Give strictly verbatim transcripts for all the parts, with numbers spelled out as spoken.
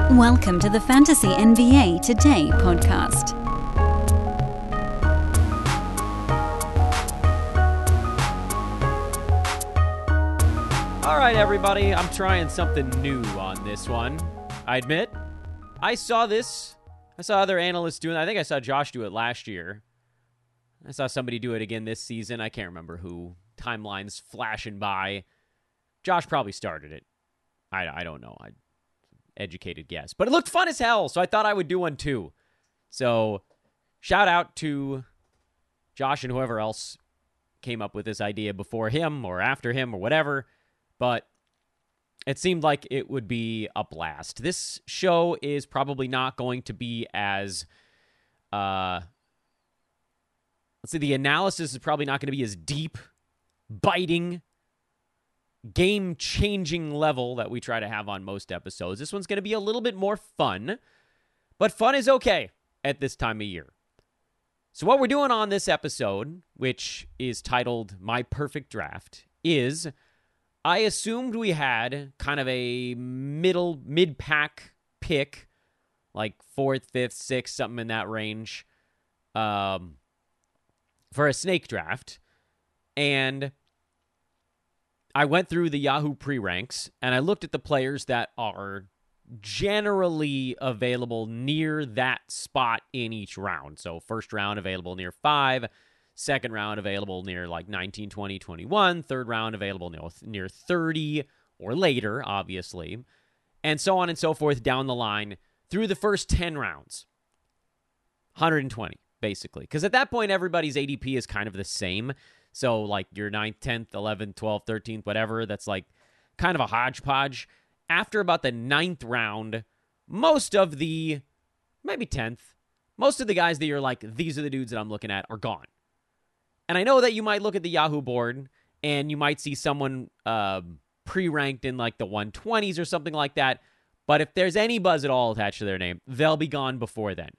Welcome to the Fantasy N B A Today podcast. All right, everybody, I'm trying something new on this one. I admit, I saw this. I saw other analysts doing it. I think I saw Josh do it last year. I saw somebody do it again this season. I can't remember who. Timeline's flashing by. Josh probably started it. I, I don't know. I educated guess. But it looked fun as hell, so I thought I would do one too. So, shout out to Josh and whoever else came up with this idea before him or after him or whatever. But it seemed like it would be a blast. This show is probably not going to be as, uh, let's see, the analysis is probably not going to be as deep, biting, game-changing level that we try to have on most episodes. This one's going to be a little bit more fun, but fun is okay at this time of year. So what we're doing on this episode, which is titled My Perfect Draft, is I assumed we had kind of a middle, mid-pack pick, like fourth, fifth, sixth, something in that range, um, for a snake draft. And I went through the Yahoo pre-ranks, and I looked at the players that are generally available near that spot in each round. So first round available near five, second round available near like nineteen, twenty, twenty-one, third round available near, near thirty or later, obviously, and so on and so forth down the line through the first ten rounds. one hundred twenty, basically. Because at that point, everybody's A D P is kind of the same. So, like, your ninth, tenth, eleventh, twelfth, thirteenth, whatever, that's, like, kind of a hodgepodge. After about the ninth round, most of the, maybe tenth, most of the guys that you're like, these are the dudes that I'm looking at, are gone. And I know that you might look at the Yahoo board, and you might see someone uh, pre-ranked in, like, the one twenties or something like that. But if there's any buzz at all attached to their name, they'll be gone before then.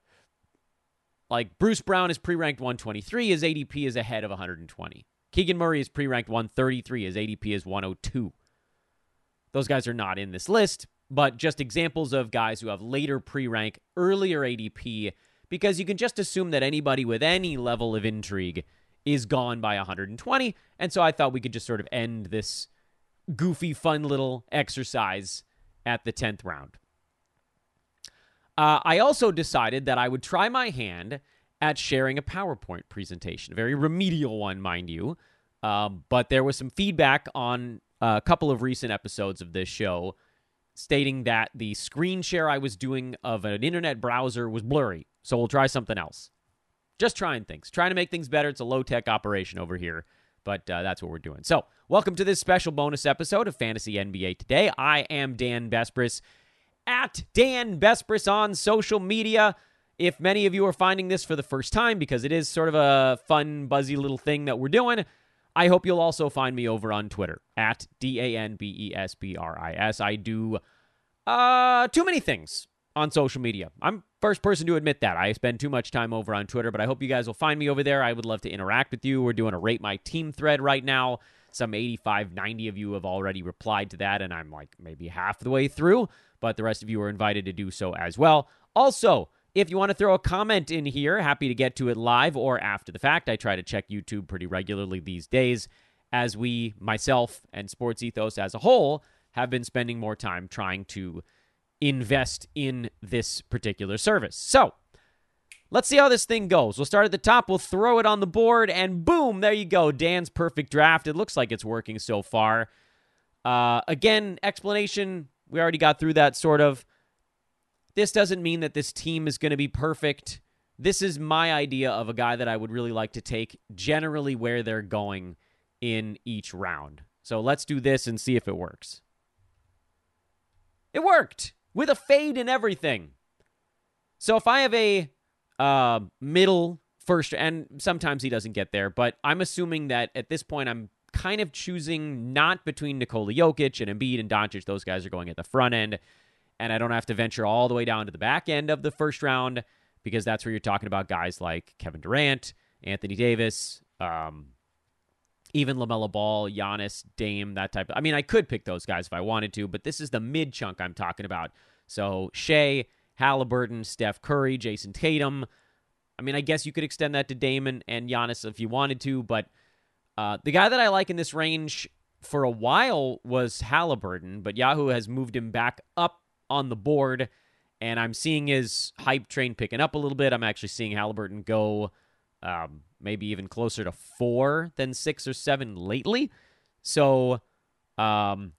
Like, Bruce Brown is pre-ranked one twenty-three. His A D P is ahead of one hundred twenty. Keegan Murray is pre-ranked one thirty-three. His A D P is one oh two. Those guys are not in this list, but just examples of guys who have later pre-rank, earlier A D P, because you can just assume that anybody with any level of intrigue is gone by one hundred twenty, and so I thought we could just sort of end this goofy, fun little exercise at the tenth round. Uh, I also decided that I would try my hand at sharing a PowerPoint presentation, a very remedial one, mind you, um, but there was some feedback on a couple of recent episodes of this show stating that the screen share I was doing of an internet browser was blurry, so we'll try something else. Just trying things, trying to make things better. It's a low-tech operation over here, but uh, that's what we're doing. So, welcome to this special bonus episode of Fantasy N B A Today. I am Dan Besbris, at Dan Besbris on social media. If many of you are finding this for the first time, because it is sort of a fun, buzzy little thing that we're doing, I hope you'll also find me over on Twitter, at D A N B E S B R I S. I do uh, too many things on social media. I'm first person to admit that. I spend too much time over on Twitter, but I hope you guys will find me over there. I would love to interact with you. We're doing a Rate My Team thread right now. Some eighty-five, ninety of you have already replied to that, and I'm like maybe half the way through, but the rest of you are invited to do so as well. Also, if you want to throw a comment in here, happy to get to it live or after the fact. I try to check YouTube pretty regularly these days, as we, myself, and Sports Ethos as a whole, have been spending more time trying to invest in this particular service. So, let's see how this thing goes. We'll start at the top, we'll throw it on the board, and boom, there you go, Dan's perfect draft. It looks like it's working so far. Uh, again, explanation, we already got through that, sort of. This doesn't mean that this team is going to be perfect. This is my idea of a guy that I would really like to take, generally where they're going in each round. So let's do this and see if it works. It worked! With a fade and everything. So if I have a uh, middle first, and sometimes he doesn't get there, but I'm assuming that at this point I'm kind of choosing not between Nikola Jokic and Embiid and Doncic. Those guys are going at the front end. And I don't have to venture all the way down to the back end of the first round, because that's where you're talking about guys like Kevin Durant, Anthony Davis, um, even LaMelo Ball, Giannis, Dame, that type of... I mean, I could pick those guys if I wanted to, but this is the mid-chunk I'm talking about. So Shea, Halliburton, Steph Curry, Jason Tatum. I mean, I guess you could extend that to Damon and Giannis if you wanted to, but uh, the guy that I like in this range for a while was Halliburton, but Yahoo has moved him back up on the board, and I'm seeing his hype train picking up a little bit. I'm actually seeing Halliburton go um, maybe even closer to four than six or seven lately. So um,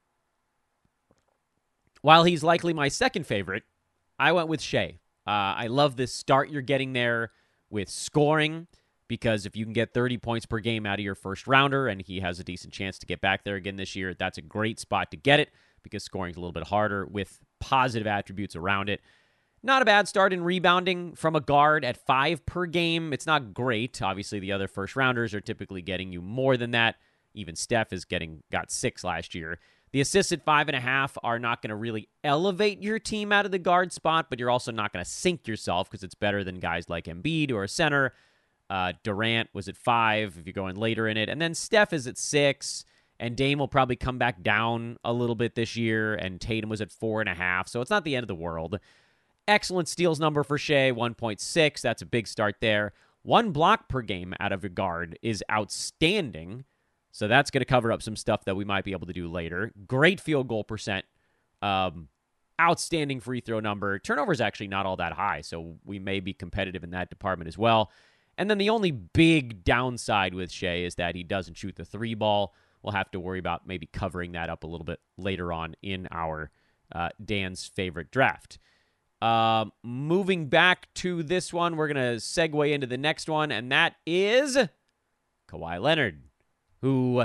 while he's likely my second favorite, I went with Shea. Uh, I love this start you're getting there with scoring, because if you can get thirty points per game out of your first rounder, and he has a decent chance to get back there again this year, that's a great spot to get it, because scoring is a little bit harder with positive attributes around it. Not a bad start in rebounding from a guard at five per game. It's not great. Obviously, the other first rounders are typically getting you more than that. Even Steph is getting got six last year. The assists at five and a half are not going to really elevate your team out of the guard spot, but you're also not going to sink yourself, because it's better than guys like Embiid or a center. Uh, Durant was at five if you're going later in it. And then Steph is at six, and Dame will probably come back down a little bit this year, and Tatum was at four and a half, so it's not the end of the world. Excellent steals number for Shea, one point six. That's a big start there. One block per game out of a guard is outstanding. So that's going to cover up some stuff that we might be able to do later. Great field goal percent. Um, outstanding free throw number. Turnover is actually not all that high, so we may be competitive in that department as well. And then the only big downside with Shea is that he doesn't shoot the three ball. We'll have to worry about maybe covering that up a little bit later on in our uh, Dan's favorite draft. Uh, moving back to this one, we're going to segue into the next one, and that is Kawhi Leonard, who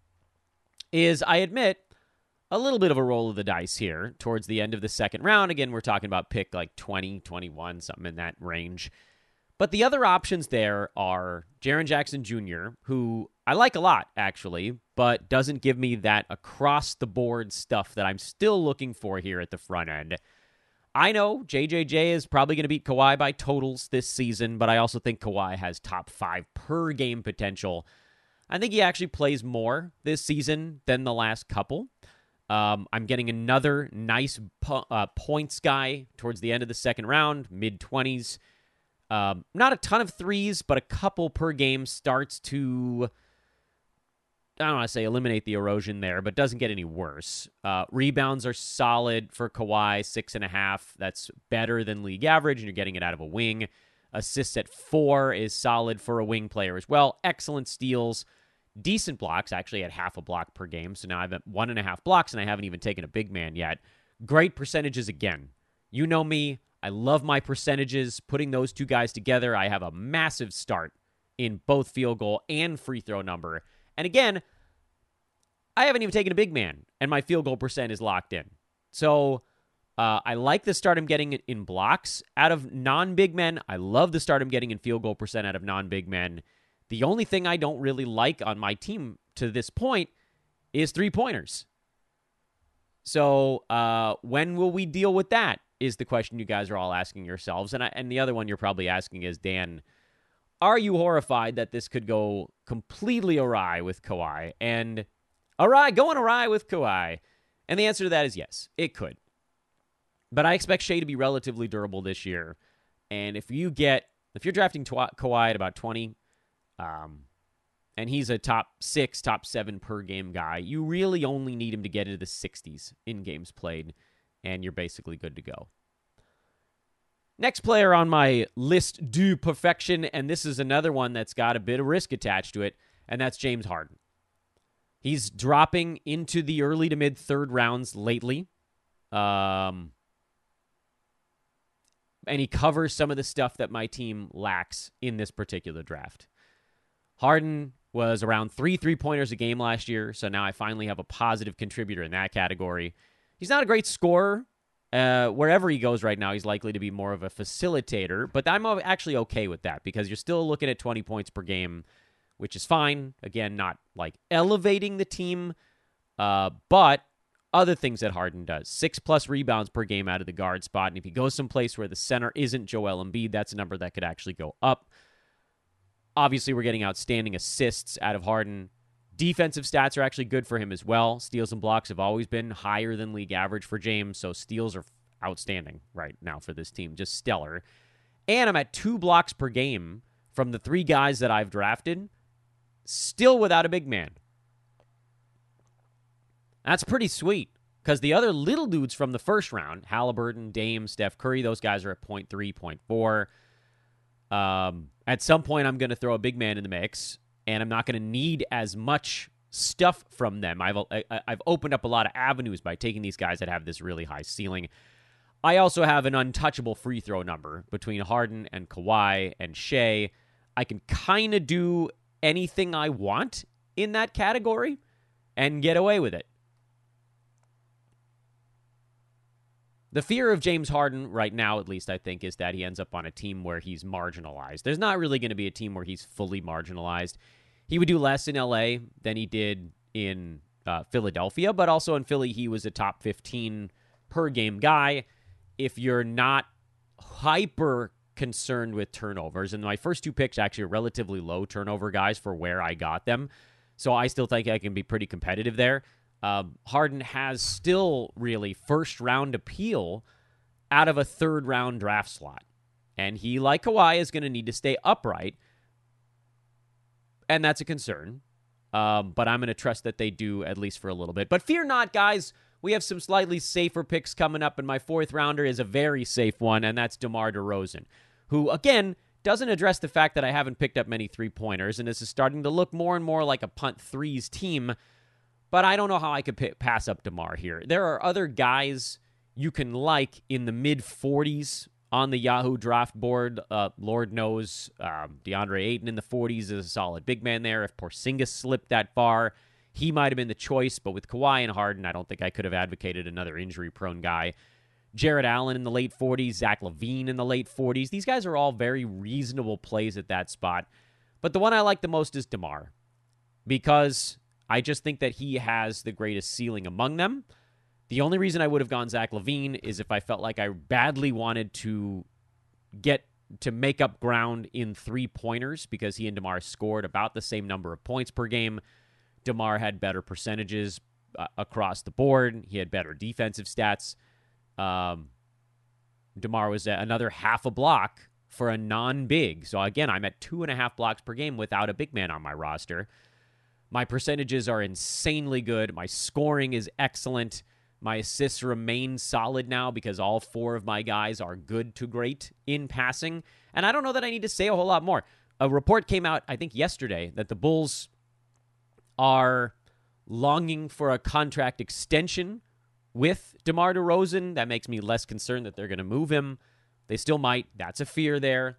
is, I admit, a little bit of a roll of the dice here towards the end of the second round. Again, we're talking about pick like twenty, twenty-one, something in that range. But the other options there are Jaren Jackson Junior, who I like a lot, actually, but doesn't give me that across-the-board stuff that I'm still looking for here at the front end. I know J J J is probably going to beat Kawhi by totals this season, but I also think Kawhi has top five per game potential. I think he actually plays more this season than the last couple. Um, I'm getting another nice po- uh, points guy towards the end of the second round, mid-twenties. Um, not a ton of threes, but a couple per game starts to, I don't want to say eliminate the erosion there, but doesn't get any worse. Uh, rebounds are solid for Kawhi, six and a half. That's better than league average, and you're getting it out of a wing. Assists at four is solid for a wing player as well. Excellent steals. Decent blocks, actually at half a block per game. So now I've at one and a half blocks, and I haven't even taken a big man yet. Great percentages again. You know me. I love my percentages. Putting those two guys together, I have a massive start in both field goal and free throw number. And again, I haven't even taken a big man, and my field goal percent is locked in. So uh, I like the start I'm getting in blocks out of non-big men. I love the start I'm getting in field goal percent out of non-big men. The only thing I don't really like on my team to this point is three-pointers. So uh, when will we deal with that is the question you guys are all asking yourselves. And I, and the other one you're probably asking is, Dan, are you horrified that this could go completely awry with Kawhi? And awry, going awry with Kawhi? And the answer to that is yes, it could. But I expect Shea to be relatively durable this year. And if you get, if you're drafting Twa- Kawhi at about twenty, um, and he's a top six, top seven per game guy, you really only need him to get into the sixties in games played, and you're basically good to go. Next player on my list du perfection, and this is another one that's got a bit of risk attached to it, and that's James Harden. He's dropping into the early to mid third rounds lately. Um, and he covers some of the stuff that my team lacks in this particular draft. Harden was around three three-pointers a game last year, so now I finally have a positive contributor in that category. He's not a great scorer. Uh, wherever he goes right now, he's likely to be more of a facilitator, but I'm actually okay with that because you're still looking at twenty points per game, which is fine. Again, not like elevating the team, uh, but other things that Harden does. Six-plus rebounds per game out of the guard spot, and if he goes someplace where the center isn't Joel Embiid, that's a number that could actually go up. Obviously, we're getting outstanding assists out of Harden. Defensive stats are actually good for him as well. Steals and blocks have always been higher than league average for James, so steals are outstanding right now for this team, just stellar. And I'm at two blocks per game from the three guys that I've drafted, still without a big man. That's pretty sweet, because the other little dudes from the first round, Halliburton, Dame, Steph Curry, those guys are at point three, point four. Um, at some point, I'm going to throw a big man in the mix, and I'm not going to need as much stuff from them. I've I, I've opened up a lot of avenues by taking these guys that have this really high ceiling. I also have an untouchable free throw number between Harden and Kawhi and Shea. I can kind of do anything I want in that category and get away with it. The fear of James Harden right now, at least, I think, is that he ends up on a team where he's marginalized. There's not really going to be a team where he's fully marginalized. He would do less in L A than he did in uh, Philadelphia, but also in Philly, he was a top fifteen per game guy. If you're not hyper concerned with turnovers, and my first two picks actually are relatively low turnover guys for where I got them, so I still think I can be pretty competitive there. Um, Harden has still really first-round appeal out of a third-round draft slot. And he, like Kawhi, is going to need to stay upright. And that's a concern. Um, but I'm going to trust that they do, at least for a little bit. But fear not, guys. We have some slightly safer picks coming up, and my fourth rounder is a very safe one, and that's DeMar DeRozan, who, again, doesn't address the fact that I haven't picked up many three-pointers, and this is starting to look more and more like a punt threes team. But I don't know how I could p- pass up DeMar here. There are other guys you can like in the mid forties on the Yahoo draft board. Uh, Lord knows um, DeAndre Ayton in the forties is a solid big man there. If Porzingis slipped that far, he might have been the choice. But with Kawhi and Harden, I don't think I could have advocated another injury-prone guy. Jarrett Allen in the late forties, Zach LaVine in the late forties. These guys are all very reasonable plays at that spot. But the one I like the most is DeMar, because I just think that he has the greatest ceiling among them. The only reason I would have gone Zach LaVine is if I felt like I badly wanted to get to make up ground in three-pointers, because he and DeMar scored about the same number of points per game. DeMar had better percentages uh, across the board. He had better defensive stats. Um, DeMar was at another half a block for a non-big. So, again, I'm at two and a half blocks per game without a big man on my roster. My percentages are insanely good. My scoring is excellent. My assists remain solid now because all four of my guys are good to great in passing. And I don't know that I need to say a whole lot more. A report came out, I think yesterday, that the Bulls are longing for a contract extension with DeMar DeRozan. That makes me less concerned that they're going to move him. They still might. That's a fear there.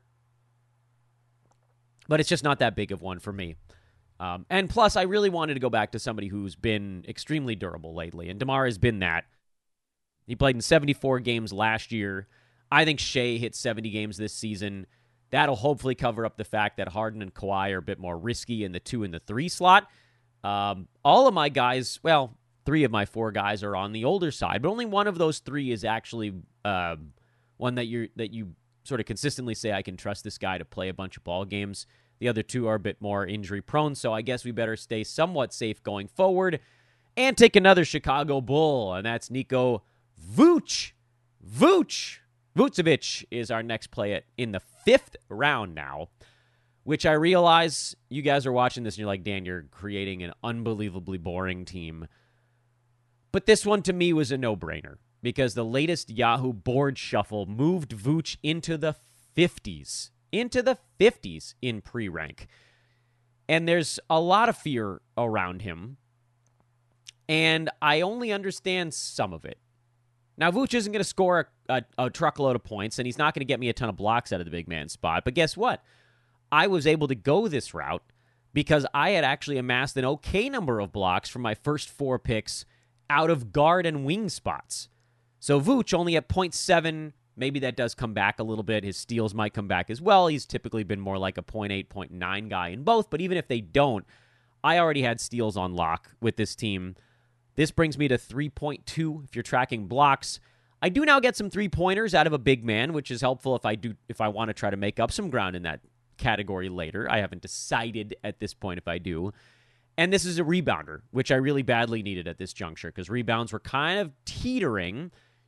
But it's just not that big of one for me. Um, and plus, I really wanted to go back to somebody who's been extremely durable lately, and DeMar has been that. He played in seventy-four games last year. I think Shea hit seventy games this season. That'll hopefully cover up the fact that Harden and Kawhi are a bit more risky in the two and the three slot. Um, all of my guys, well, three of my four guys are on the older side, but only one of those three is actually uh, one that you that you sort of consistently say I can trust this guy to play a bunch of ball games. The other two are a bit more injury-prone, so I guess we better stay somewhat safe going forward and take another Chicago Bull, and that's Niko Vuce. Vuce. Vucevic is our next play at, in the fifth round now, which I realize you guys are watching this and you're like, Dan, you're creating an unbelievably boring team. But this one to me was a no-brainer because the latest Yahoo board shuffle moved Vuce into the fifties. Into the fifties in pre-rank. And there's a lot of fear around him. And I only understand some of it. Now, Vuce isn't going to score a, a, a truckload of points, and he's not going to get me a ton of blocks out of the big man spot. But guess what? I was able to go this route because I had actually amassed an okay number of blocks from my first four picks out of guard and wing spots. So Vuce only at point seven. Maybe that does come back a little bit. His steals might come back as well. He's typically been more like a point eight, point nine guy in both. But even if they don't, I already had steals on lock with this team. This brings me to three point two if you're tracking blocks. I do now get some three-pointers out of a big man, which is helpful if I do if I want to try to make up some ground in that category later. I haven't decided at this point if I do. And this is a rebounder, which I really badly needed at this juncture because rebounds were kind of teetering.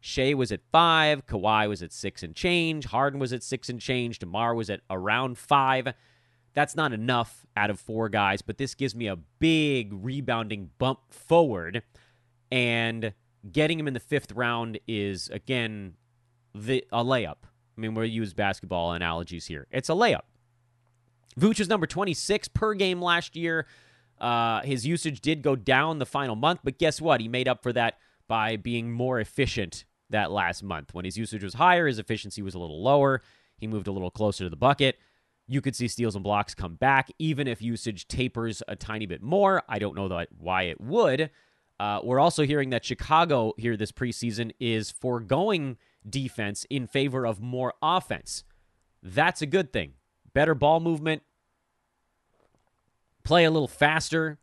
Shea was at five. Kawhi was at six and change. Harden was at six and change. DeMar was at around five. That's not enough out of four guys, but this gives me a big rebounding bump forward. And getting him in the fifth round is, again, the, a layup. I mean, we'll use basketball analogies here. It's a layup. Vooch was number twenty-six per game last year. Uh, his usage did go down the final month, but guess what? He made up for that by being more efficient that last month. When his usage was higher, his efficiency was a little lower. He moved a little closer to the bucket. You could see steals and blocks come back, even if usage tapers a tiny bit more. I don't know that why it would. Uh, we're also hearing that Chicago here this preseason is foregoing defense in favor of more offense. That's a good thing. Better ball movement, play a little faster.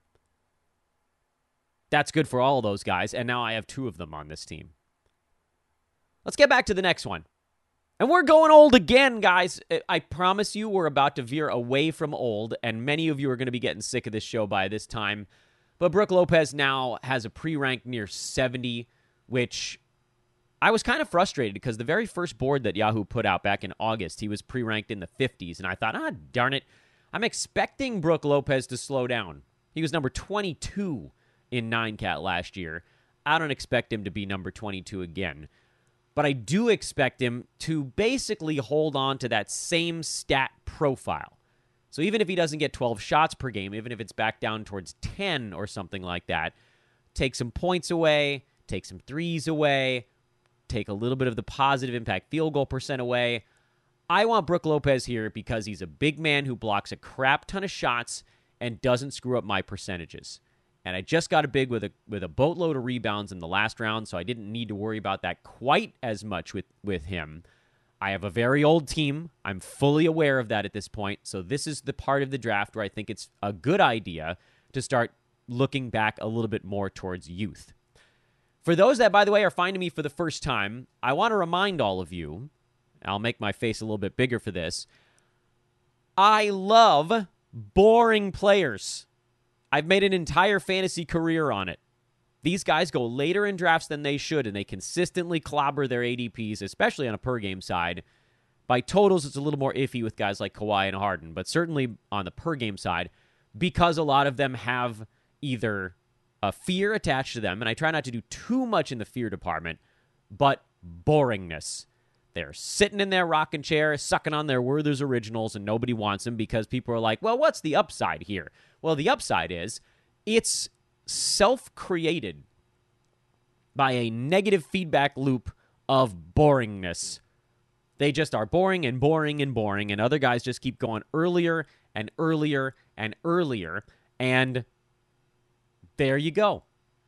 That's good for all of those guys, and now I have two of them on this team. Let's get back to the next one. And we're going old again, guys. I promise you we're about to veer away from old, and many of you are going to be getting sick of this show by this time. But Brook Lopez now has a pre-rank near seventy, which I was kind of frustrated because the very first board that Yahoo put out back in August, he was pre-ranked in the fifties, and I thought, ah, darn it, I'm expecting Brook Lopez to slow down. He was number twenty-two in nine cat last year. I don't expect him to be number twenty-two again. But I do expect him to basically hold on to that same stat profile. So even if he doesn't get twelve shots per game, even if it's back down towards ten or something like that, take some points away, take some threes away, take a little bit of the positive impact field goal percent away. I want Brook Lopez here because he's a big man who blocks a crap ton of shots and doesn't screw up my percentages. And I just got a big with a with a boatload of rebounds in the last round, so I didn't need to worry about that quite as much with, with him. I have a very old team. I'm fully aware of that at this point. So this is the part of the draft where I think it's a good idea to start looking back a little bit more towards youth. For those that, by the way, are finding me for the first time, I want to remind all of you, I'll make my face a little bit bigger for this, I love boring players. I've made an entire fantasy career on it. These guys go later in drafts than they should, and they consistently clobber their A D Ps, especially on a per-game side. By totals, it's a little more iffy with guys like Kawhi and Harden, but certainly on the per-game side, because a lot of them have either a fear attached to them, and I try not to do too much in the fear department, but boringness. They're sitting in their rocking chair, sucking on their Werther's Originals, and nobody wants them because people are like, well, what's the upside here? Well, the upside is it's self-created by a negative feedback loop of boringness. They just are boring and boring and boring, and other guys just keep going earlier and earlier and earlier, and there you go.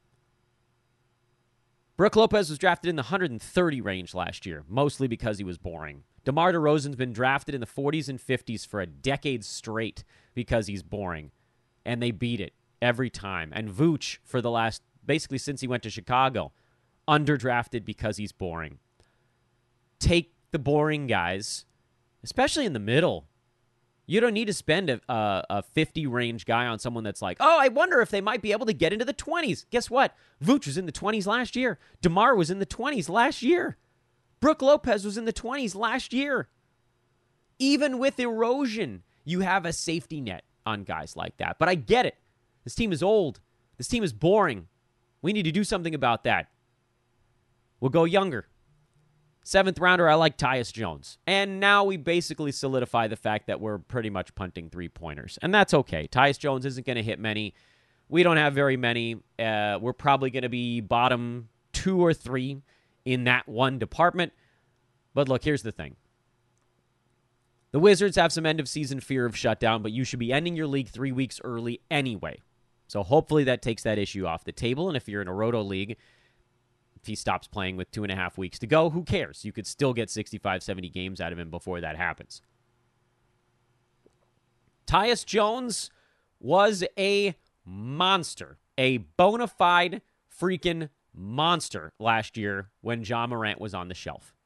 Brook Lopez was drafted in the one hundred thirty range last year, mostly because he was boring. DeMar DeRozan's been drafted in the forties and fifties for a decade straight because he's boring, and they beat it every time. And Vooch, for the last, basically since he went to Chicago, underdrafted because he's boring. Take the boring guys, especially in the middle. You don't need to spend a, a, a fifty-range guy on someone that's like, oh, I wonder if they might be able to get into the twenties. Guess what? Vooch was in the twenties last year. DeMar was in the twenties last year. Brook Lopez was in the twenties last year. Even with erosion, you have a safety net on guys like that. But I get it. This team is old. This team is boring. We need to do something about that. We'll go younger. Seventh rounder, I like Tyus Jones. And now we basically solidify the fact that we're pretty much punting three-pointers. And that's okay. Tyus Jones isn't going to hit many. We don't have very many. Uh, we're probably going to be bottom two or three in that one department. But look, here's the thing. The Wizards have some end-of-season fear of shutdown, but you should be ending your league three weeks early anyway. So hopefully that takes that issue off the table. And if you're in a roto league, if he stops playing with two and a half weeks to go, who cares? You could still get sixty-five, seventy games out of him before that happens. Tyus Jones was a monster, a bona fide freaking monster last year when Ja Morant was on the shelf.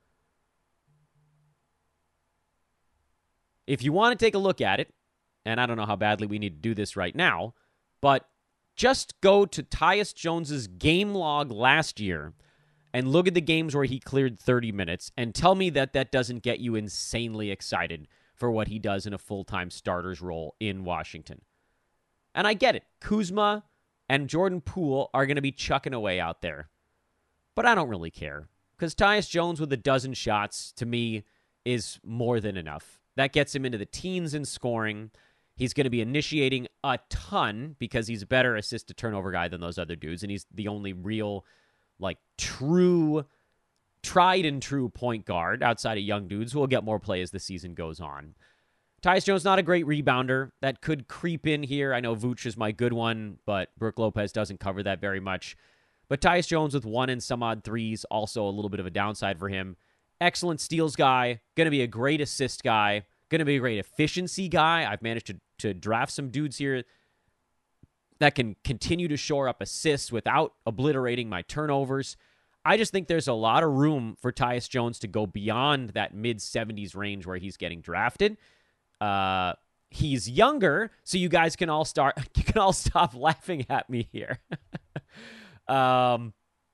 If you want to take a look at it, and I don't know how badly we need to do this right now, but just go to Tyus Jones's game log last year and look at the games where he cleared thirty minutes and tell me that that doesn't get you insanely excited for what he does in a full-time starter's role in Washington. And I get it. Kuzma and Jordan Poole are going to be chucking away out there. But I don't really care. Because Tyus Jones with a dozen shots, to me, is more than enough. That gets him into the teens in scoring. He's going to be initiating a ton because he's a better assist-to-turnover guy than those other dudes, and he's the only real, like, true, tried-and-true point guard outside of young dudes who will get more play as the season goes on. Tyus Jones, not a great rebounder. That could creep in here. I know Vooch is my good one, but Brook Lopez doesn't cover that very much. But Tyus Jones with one and some odd threes, also a little bit of a downside for him. Excellent steals guy, going to be a great assist guy, going to be a great efficiency guy. I've managed to, to draft some dudes here that can continue to shore up assists without obliterating my turnovers. I just think there's a lot of room for Tyus Jones to go beyond that mid-seventies range where he's getting drafted. Uh, he's younger, so you guys can all start. You can all stop laughing at me here. um,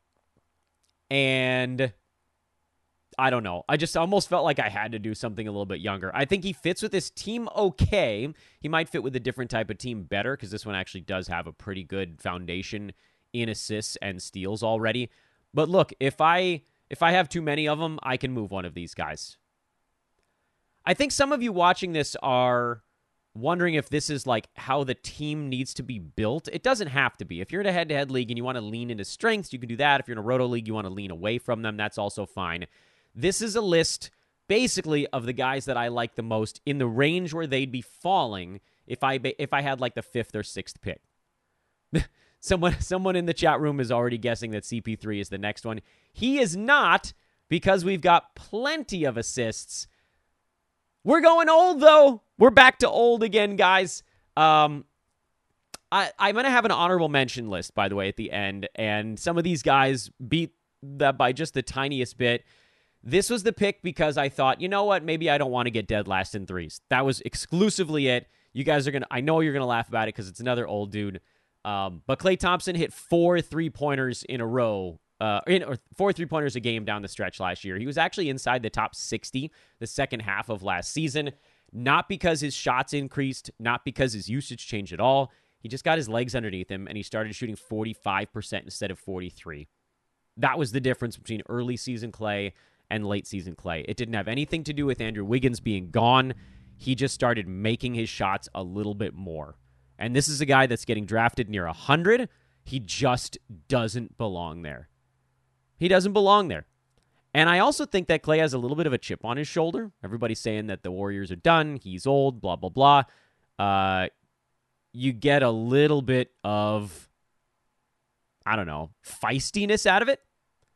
and I don't know. I just almost felt like I had to do something a little bit younger. I think he fits with this team okay. He might fit with a different type of team better because this one actually does have a pretty good foundation in assists and steals already. But look, if I if I have too many of them, I can move one of these guys. I think some of you watching this are wondering if this is like how the team needs to be built. It doesn't have to be. If you're in a head-to-head league and you want to lean into strengths, you can do that. If you're in a roto league, you want to lean away from them, that's also fine. This is a list, basically, of the guys that I like the most in the range where they'd be falling if I if I had like the fifth or sixth pick. someone someone in the chat room is already guessing that C P three is the next one. He is not, because we've got plenty of assists. We're going old, though. We're back to old again, guys. Um, I, I'm going to have an honorable mention list, by the way, at the end, and some of these guys beat that by just the tiniest bit. This was the pick because I thought, you know what, maybe I don't want to get dead last in threes. That was exclusively it. You guys are going to, I know you're going to laugh about it because it's another old dude. Um, but Klay Thompson hit four three-pointers in a row, uh, in, or four three-pointers a game down the stretch last year. He was actually inside the top sixty the second half of last season, not because his shots increased, not because his usage changed at all. He just got his legs underneath him, and he started shooting forty-five percent instead of forty-three. That was the difference between early season Klay and late season Klay. It didn't have anything to do with Andrew Wiggins being gone. He just started making his shots a little bit more. And this is a guy that's getting drafted near one hundred. He just doesn't belong there. He doesn't belong there. And I also think that Klay has a little bit of a chip on his shoulder. Everybody's saying that the Warriors are done. He's old, blah, blah, blah. Uh, you get a little bit of, I don't know, feistiness out of it.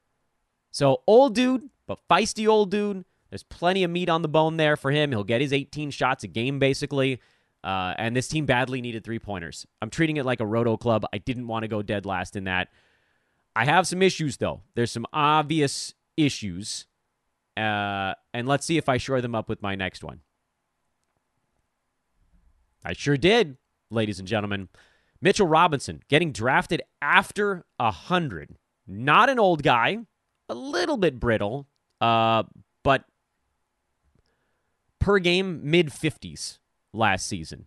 So old dude, but feisty old dude. There's plenty of meat on the bone there for him. He'll get his eighteen shots a game, basically. Uh, and this team badly needed three-pointers. I'm treating it like a roto club. I didn't want to go dead last in that. I have some issues, though. There's some obvious issues. Uh, and let's see if I shore them up with my next one. I sure did, ladies and gentlemen. Mitchell Robinson getting drafted after one hundred. Not an old guy. A little bit brittle. Uh, but per game, mid-fifties last season.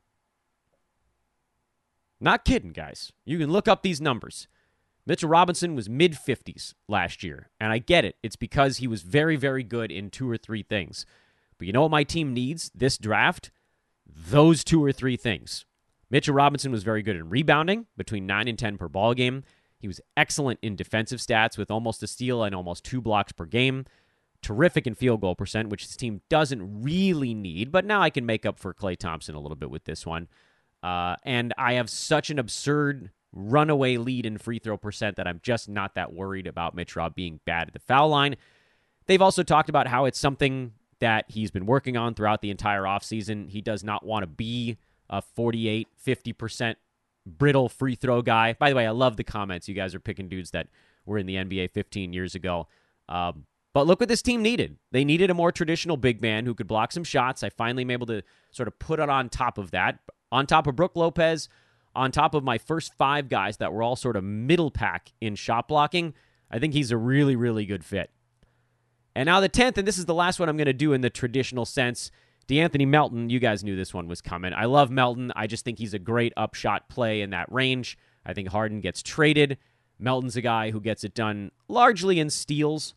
Not kidding, guys. You can look up these numbers. Mitchell Robinson was mid-fifties last year, and I get it. It's because he was very, very good in two or three things. But you know what my team needs this draft? Those two or three things. Mitchell Robinson was very good in rebounding, between nine and ten per ball game. He was excellent in defensive stats with almost a steal and almost two blocks per game. Terrific in field goal percent, which this team doesn't really need, but now I can make up for Klay Thompson a little bit with this one. Uh, and I have such an absurd runaway lead in free throw percent that I'm just not that worried about Mitch Rob being bad at the foul line. They've also talked about how it's something that he's been working on throughout the entire offseason. He does not want to be a forty-eight, fifty percent brittle free throw guy. By the way, I love the comments. You guys are picking dudes that were in the N B A fifteen years ago. Um, but look what this team needed. They needed a more traditional big man who could block some shots. I finally am able to sort of put it on top of that. On top of Brook Lopez, on top of my first five guys that were all sort of middle pack in shot blocking, I think he's a really, really good fit. And now the tenth, and this is the last one I'm going to do in the traditional sense, DeAnthony Melton. You guys knew this one was coming. I love Melton. I just think he's a great upshot play in that range. I think Harden gets traded. Melton's a guy who gets it done largely in steals.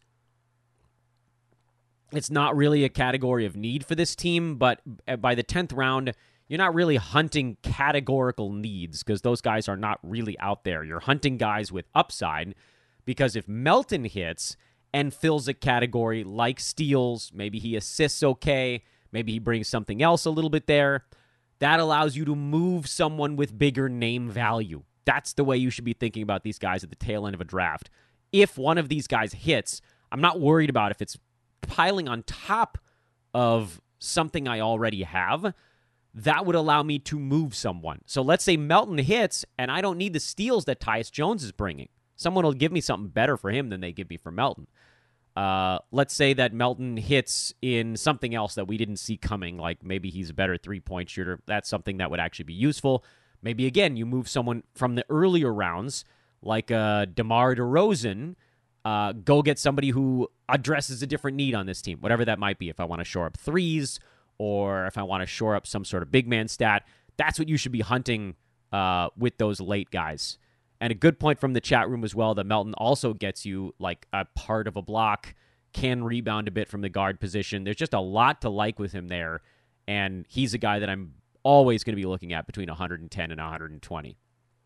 It's not really a category of need for this team, but by the tenth round, you're not really hunting categorical needs because those guys are not really out there. You're hunting guys with upside because if Melton hits and fills a category like steals, maybe he assists okay, maybe he brings something else a little bit there, that allows you to move someone with bigger name value. That's the way you should be thinking about these guys at the tail end of a draft. If one of these guys hits, I'm not worried about if it's piling on top of something I already have. That would allow me to move someone. So let's say Melton hits, and I don't need the steals that Tyus Jones is bringing. Someone will give me something better for him than they give me for Melton. Uh, let's say that Melton hits in something else that we didn't see coming, like maybe he's a better three-point shooter. That's something that would actually be useful. Maybe, again, you move someone from the earlier rounds, like uh, DeMar DeRozan, uh, go get somebody who addresses a different need on this team, whatever that might be. If I want to shore up threes, or if I want to shore up some sort of big man stat, that's what you should be hunting uh, with those late guys. And a good point from the chat room as well, that Melton also gets you like a part of a block, can rebound a bit from the guard position. There's just a lot to like with him there, and he's a guy that I'm always going to be looking at between one hundred ten and one hundred twenty.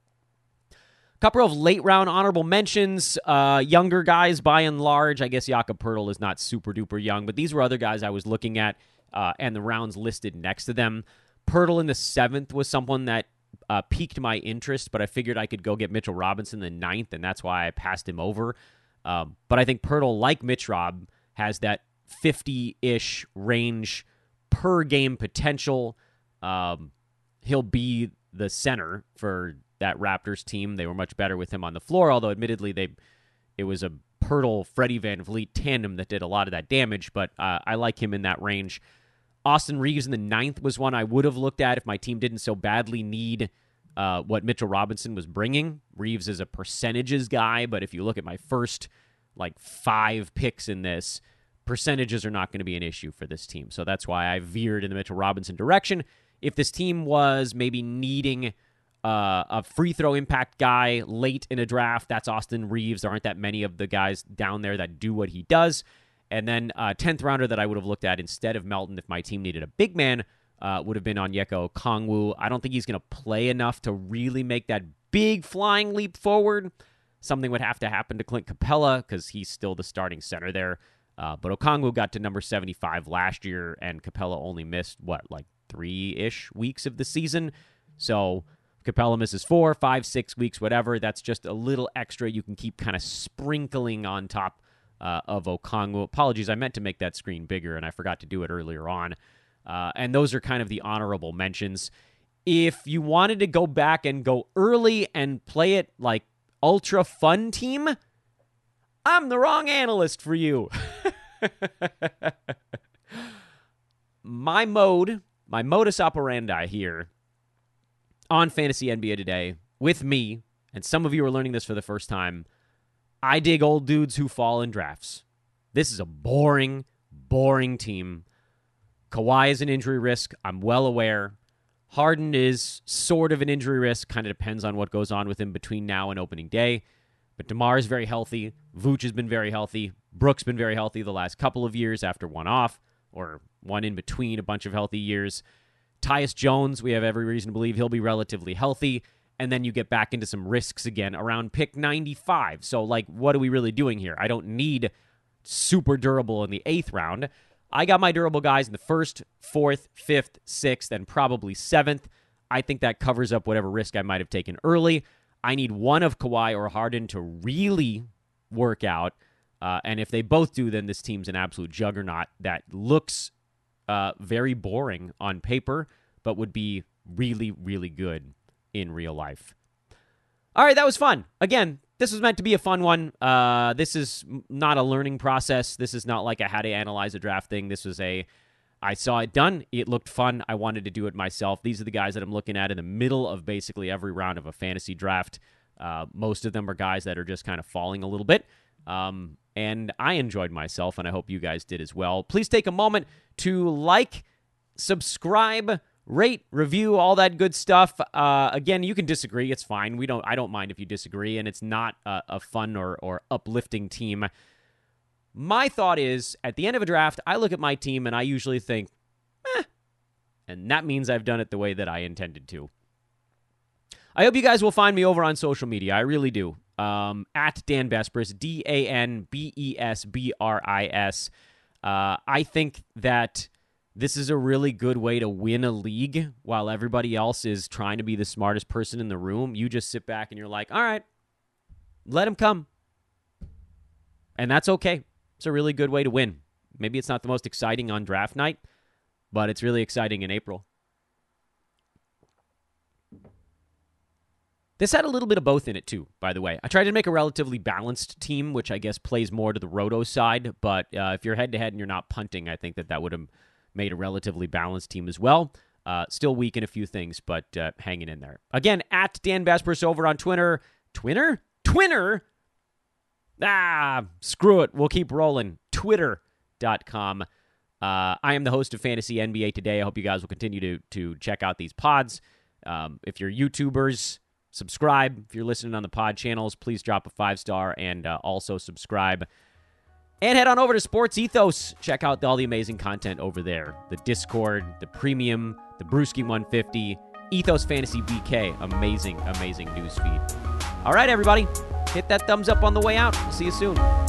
A couple of late-round honorable mentions, uh, younger guys by and large. I guess Jakob Poeltl is not super-duper young, but these were other guys I was looking at, uh, and the rounds listed next to them. Poeltl in the seventh was someone that uh, piqued my interest, but I figured I could go get Mitchell Robinson in the ninth, and that's why I passed him over. Um, but I think Poeltl, like Mitch Rob, has that fifty-ish range per game potential. Um, he'll be the center for that Raptors team. They were much better with him on the floor, although admittedly they it was a Poeltl Freddie VanVleet tandem that did a lot of that damage, but uh, I like him in that range. Austin Reeves in the ninth was one I would have looked at if my team didn't so badly need uh, what Mitchell Robinson was bringing. Reeves is a percentages guy, but if you look at my first like five picks in this, percentages are not going to be an issue for this team. So that's why I veered in the Mitchell Robinson direction. If this team was maybe needing uh, a free throw impact guy late in a draft, that's Austin Reeves. There aren't that many of the guys down there that do what he does. And then a uh, tenth rounder that I would have looked at instead of Melton if my team needed a big man uh, would have been Onyeka Okongwu. I don't think he's going to play enough to really make that big flying leap forward. Something would have to happen to Clint Capella because he's still the starting center there. Uh, but Okongwu got to number seventy-five last year, and Capella only missed, what, like three-ish weeks of the season? So Capella misses four, five, six weeks, whatever. That's just a little extra you can keep kind of sprinkling on top uh, of Okongwu. Apologies, I meant to make that screen bigger, and I forgot to do it earlier on. Uh, and those are kind of the honorable mentions. If you wanted to go back and go early and play it like ultra fun team, I'm the wrong analyst for you. My mode, my modus operandi here on Fantasy N B A Today with me, and some of you are learning this for the first time, I dig old dudes who fall in drafts. This is a boring, boring team. Kawhi is an injury risk. I'm well aware. Harden is sort of an injury risk. Kind of depends on what goes on with him between now and opening day. But DeMar is very healthy. Vooch has been very healthy. Brooks been very healthy the last couple of years after one off, or one in between a bunch of healthy years. Tyus Jones, we have every reason to believe he'll be relatively healthy. And then you get back into some risks again around pick ninety-five. So, like, what are we really doing here? I don't need super durable in the eighth round. I got my durable guys in the first, fourth, fifth, sixth, and probably seventh. I think that covers up whatever risk I might have taken early. I need one of Kawhi or Harden to really work out. Uh, and if they both do, then this team's an absolute juggernaut that looks uh, very boring on paper, but would be really, really good in real life. All right, that was fun. Again, this was meant to be a fun one. Uh, this is not a learning process. This is not like a how to analyze a draft thing. This was a, I saw it done. It looked fun. I wanted to do it myself. These are the guys that I'm looking at in the middle of basically every round of a fantasy draft. Uh, most of them are guys that are just kind of falling a little bit. Um, and I enjoyed myself, and I hope you guys did as well. Please take a moment to like, subscribe, rate, review, all that good stuff. Uh, again, you can disagree. It's fine. We don't. I don't mind if you disagree, and it's not a, a fun or, or uplifting team. My thought is, at the end of a draft, I look at my team, and I usually think, eh, and that means I've done it the way that I intended to. I hope you guys will find me over on social media. I really do. Um, at Dan Besbris, D A N B E S B R I S. Uh, I think that this is a really good way to win a league while everybody else is trying to be the smartest person in the room. You just sit back and you're like, all right, let him come. And that's okay. It's a really good way to win. Maybe it's not the most exciting on draft night, but it's really exciting in April. This had a little bit of both in it, too, by the way. I tried to make a relatively balanced team, which I guess plays more to the roto side. But uh, if you're head-to-head and you're not punting, I think that that would have made a relatively balanced team as well. Uh, still weak in a few things, but uh, hanging in there. Again, at Dan Besbris over on Twitter. Twitter? Twitter? Ah, screw it. We'll keep rolling. Twitter dot com. Uh, I am the host of Fantasy N B A Today. I hope you guys will continue to, to check out these pods. Um, if you're YouTubers, subscribe. If you're listening on the pod channels, please drop a five-star and uh, also subscribe. And head on over to Sports Ethos. Check out all the amazing content over there. The Discord, the Premium, the Brewski one fifty, Ethos Fantasy B K. Amazing, amazing newsfeed. All right, everybody. Hit that thumbs up on the way out. We'll see you soon.